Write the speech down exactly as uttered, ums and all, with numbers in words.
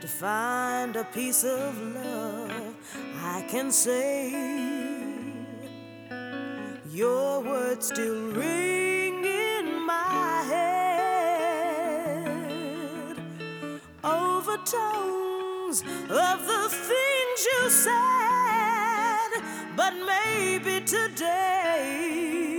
to find a piece of love I can say. Your words still ring in my head, overtones of the things you said. But maybe today